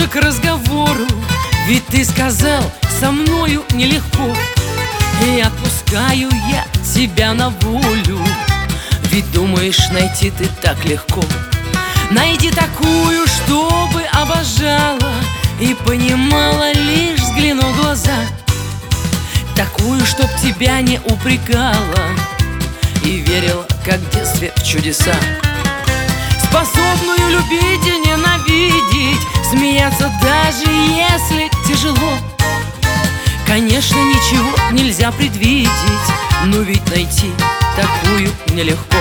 же к разговору, ведь ты сказал, со мною нелегко. И отпускаю я тебя на волю, ведь думаешь, найти ты так легко. Найди такую, чтобы обожала и понимала, лишь взглянув в глаза. Такую, чтоб тебя не упрекала и верила, как в детстве, в чудеса. Способную любить и ненавидеть, смеяться даже если тяжело. Конечно, ничего нельзя предвидеть, но ведь найти такую нелегко.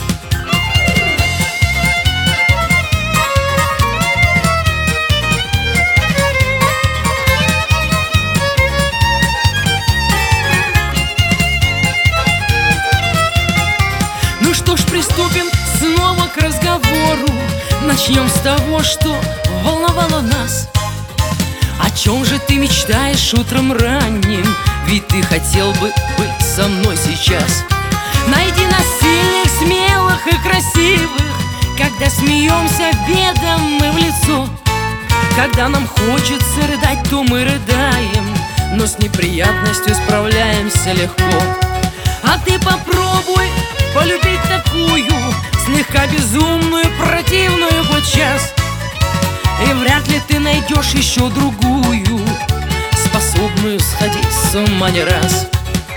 Ну что ж, приступим снова к разговору. Начнем с того, что волновало нас. О чем же ты мечтаешь утром ранним? Ведь ты хотел бы быть со мной сейчас. Найди нас сильных, смелых и красивых, когда смеемся бедам мы в лицо. Когда нам хочется рыдать, то мы рыдаем, но с неприятностью справляемся легко. А ты попробуй полюбить такую, слегка безумную, противную хоть час, и вряд ли ты найдешь еще другую, способную сходить с ума не раз.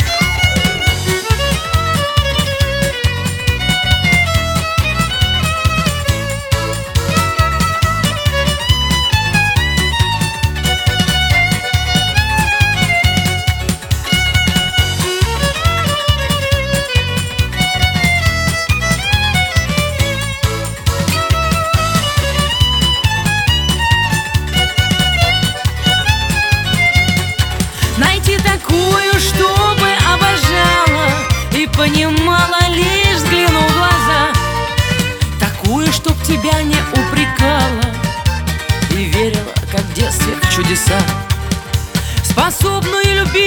Найти такую, чтобы обожала и понимала, лишь взглянув в глаза. Такую, чтоб тебя не упрекала и верила, как в детстве, в чудеса. Способную любить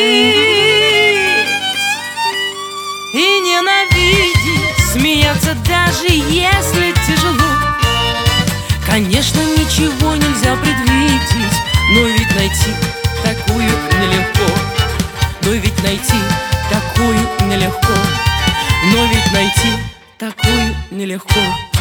и ненавидеть, смеяться даже если тяжело. Конечно, ничего нельзя предвидеть, но ведь найти такую нелегко. Но ведь найти такую нелегко. Но ведь найти такую нелегко.